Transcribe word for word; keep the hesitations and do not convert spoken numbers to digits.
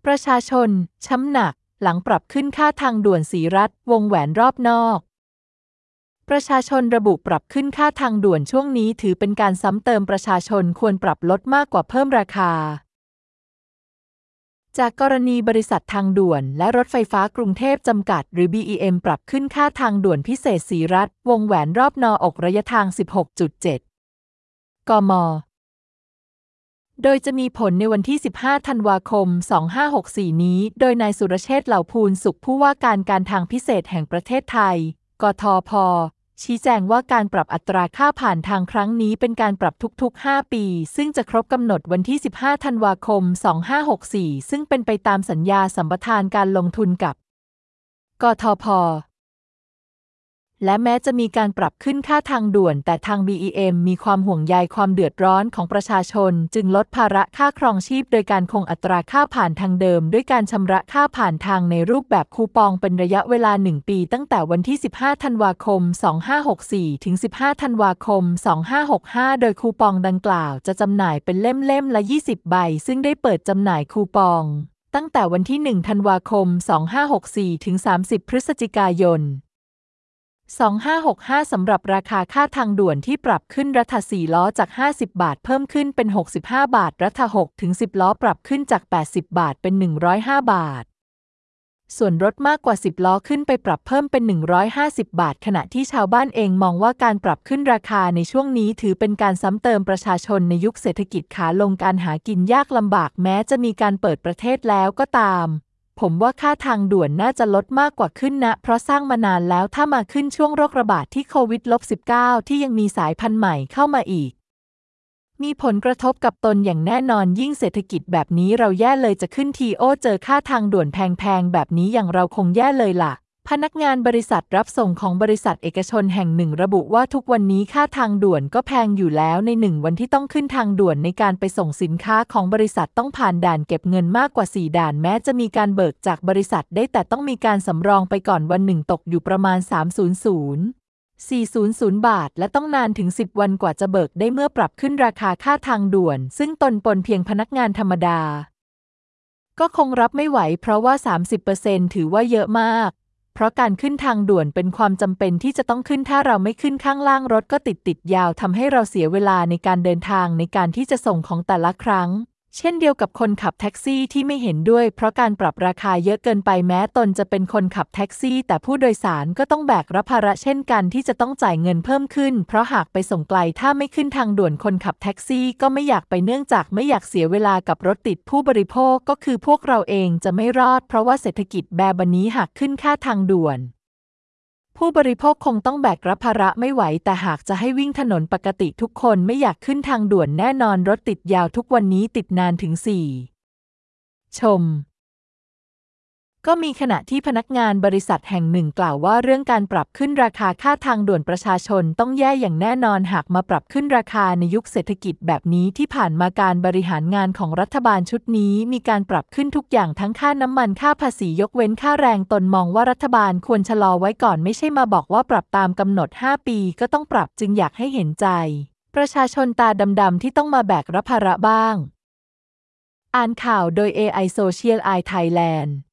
ประชาชนช้ำหนักหลังปรับขึ้นค่าทางด่วนศรีรัฐวงแหวนรอบนอกประชาชนระบุปรับขึ้นค่าทางด่วนช่วงนี้ถือเป็นการซ้ำเติมประชาชนควรปรับลดมากกว่าเพิ่มราคาจากกรณีบริษัททางด่วนและรถไฟฟ้ากรุงเทพจำกัดหรือ บี อี เอ็ม ปรับขึ้นค่าทางด่วนพิเศษศรีรัฐวงแหวนรอบนอกระยะทาง สิบหกจุดเจ็ด กม.โดยจะมีผลในวันที่ สิบห้า ธันวาคม สองพันห้าร้อยหกสิบสี่ นี้ โดยนายสุรเชษฐ์ เหล่าภูลสุขผู้ว่าการการทางพิเศษแห่งประเทศไทย กทพ.ชี้แจงว่าการปรับอัตราค่าผ่านทางครั้งนี้เป็นการปรับทุกๆ ห้า ปี ซึ่งจะครบกำหนดวันที่ สิบห้า ธันวาคม สองพันห้าร้อยหกสิบสี่ ซึ่งเป็นไปตามสัญญาสัมปทานการลงทุนกับ กทพ.และแม้จะมีการปรับขึ้นค่าทางด่วนแต่ทาง บี อี เอ็ม มีความห่วงใยความเดือดร้อนของประชาชนจึงลดภาระค่าครองชีพโดยการคงอัตราค่าผ่านทางเดิมด้วยการชำระค่าผ่านทางในรูปแบบคูปองเป็นระยะเวลาหนึ่งปีตั้งแต่วันที่ สิบห้า ธันวาคม สองพันห้าร้อยหกสิบสี่ ถึง สิบห้า ธันวาคม สองพันห้าร้อยหกสิบห้า โดยคูปองดังกล่าวจะจำหน่ายเป็นเล่มๆละ ยี่สิบ ใบซึ่งได้เปิดจำหน่ายคูปองตั้งแต่วันที่ หนึ่ง ธันวาคม สองพันห้าร้อยหกสิบสี่ ถึง สามสิบ พฤศจิกายนสองพันห้าร้อยหกสิบห้า สำหรับราคาค่าทางด่วนที่ปรับขึ้นรัฐสี่ล้อจาก ห้าสิบ บาทเพิ่มขึ้นเป็น หกสิบห้า บาทรัฐหกถึงสิบ ล้อปรับขึ้นจาก แปดสิบ บาทเป็น หนึ่งร้อยห้า บาทส่วนรถมากกว่า สิบ ล้อขึ้นไปปรับเพิ่มเป็น หนึ่งร้อยห้าสิบ บาทขณะที่ชาวบ้านเองมองว่าการปรับขึ้นราคาในช่วงนี้ถือเป็นการซ้ำเติมประชาชนในยุคเศรษฐกิจขาลงการหากินยากลำบากแม้จะมีการเปิดประเทศแล้วก็ตามผมว่าค่าทางด่วนน่าจะลดมากกว่าขึ้นนะเพราะสร้างมานานแล้วถ้ามาขึ้นช่วงโรคระบาดที่โควิด สิบเก้า ที่ยังมีสายพันธุ์ใหม่เข้ามาอีกมีผลกระทบกับตนอย่างแน่นอนยิ่งเศรษฐกิจแบบนี้เราแย่เลยจะขึ้นทีโอเจอค่าทางด่วนแพงๆแบบนี้อย่างเราคงแย่เลยล่ะพนักงานบริษัทรับส่งของบริษัทเอกชนแห่งหนึ่งระบุว่าทุกวันนี้ค่าทางด่วนก็แพงอยู่แล้วในหนึ่งวันที่ต้องขึ้นทางด่วนในการไปส่งสินค้าของบริษัทต้องผ่านด่านเก็บเงินมากกว่าสี่ด่านแม้จะมีการเบิกจากบริษัทได้แต่ต้องมีการสำรองไปก่อนวันหนึ่งตกอยู่ประมาณ สามร้อย สี่ร้อย บาทและต้องนานถึงสิบวันกว่าจะเบิกได้เมื่อปรับขึ้นราคาค่าทางด่วนซึ่งตนปนเพียงพนักงานธรรมดาก็คงรับไม่ไหวเพราะว่า สามสิบเปอร์เซ็นต์ ถือว่าเยอะมากเพราะการขึ้นทางด่วนเป็นความจำเป็นที่จะต้องขึ้นถ้าเราไม่ขึ้นข้างล่างรถก็ติดติดยาวทำให้เราเสียเวลาในการเดินทางในการที่จะส่งของแต่ละครั้งเช่นเดียวกับคนขับแท็กซี่ที่ไม่เห็นด้วยเพราะการปรับราคาเยอะเกินไปแม้ตนจะเป็นคนขับแท็กซี่แต่ผู้โดยสารก็ต้องแบกรับภาระเช่นกันที่จะต้องจ่ายเงินเพิ่มขึ้นเพราะหากไปส่งไกลถ้าไม่ขึ้นทางด่วนคนขับแท็กซี่ก็ไม่อยากไปเนื่องจากไม่อยากเสียเวลากับรถติดผู้บริโภคก็คือพวกเราเองจะไม่รอดเพราะว่าเศรษฐกิจแบบนี้หากขึ้นค่าทางด่วนผู้บริโภคคงต้องแบกรับภาระไม่ไหวแต่หากจะให้วิ่งถนนปกติทุกคนไม่อยากขึ้นทางด่วนแน่นอนรถติดยาวทุกวันนี้ติดนานถึงสี่ชมก็มีขณะที่พนักงานบริษัทแห่งหนึ่งกล่าวว่าเรื่องการปรับขึ้นราคาค่าทางด่วนประชาชนต้องแย่อย่างแน่นอนหากมาปรับขึ้นราคาในยุคเศรษฐกิจแบบนี้ที่ผ่านมาการบริหารงานของรัฐบาลชุดนี้มีการปรับขึ้นทุกอย่างทั้งค่าน้ำมันค่าภาษียกเว้นค่าแรงตนมองว่ารัฐบาลควรชะลอไว้ก่อนไม่ใช่มาบอกว่าปรับตามกำหนดห้าปีก็ต้องปรับจึงอยากให้เห็นใจประชาชนตาดำๆที่ต้องมาแบกรับภาระบ้างอ่านข่าวโดย เอ ไอ Social Eye Thailand